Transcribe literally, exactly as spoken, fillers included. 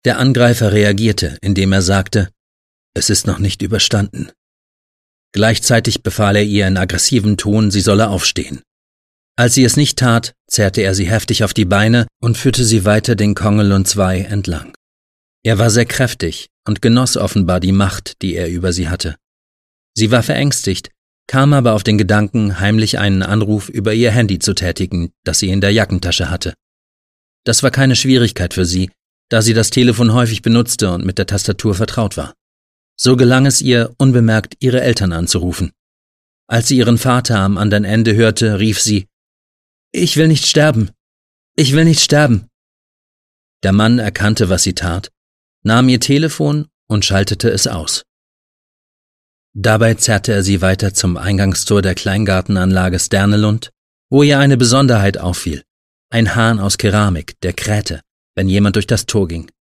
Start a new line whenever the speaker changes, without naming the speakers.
Der Angreifer reagierte, indem er sagte, »Es ist noch nicht überstanden.« Gleichzeitig befahl er ihr in aggressivem Ton, sie solle aufstehen. Als sie es nicht tat, zerrte er sie heftig auf die Beine und führte sie weiter den Kongelund zwei entlang. Er war sehr kräftig und genoss offenbar die Macht, die er über sie hatte. Sie war verängstigt, kam aber auf den Gedanken, heimlich einen Anruf über ihr Handy zu tätigen, das sie in der Jackentasche hatte. Das war keine Schwierigkeit für sie, da sie das Telefon häufig benutzte und mit der Tastatur vertraut war. So gelang es ihr, unbemerkt ihre Eltern anzurufen. Als sie ihren Vater am anderen Ende hörte, rief sie, »Ich will nicht sterben! Ich will nicht sterben!« Der Mann erkannte, was sie tat, nahm ihr Telefon und schaltete es aus. Dabei zerrte er sie weiter zum Eingangstor der Kleingartenanlage Sternelund, wo ihr eine Besonderheit auffiel: ein Hahn aus Keramik, der krähte, wenn jemand durch das Tor ging.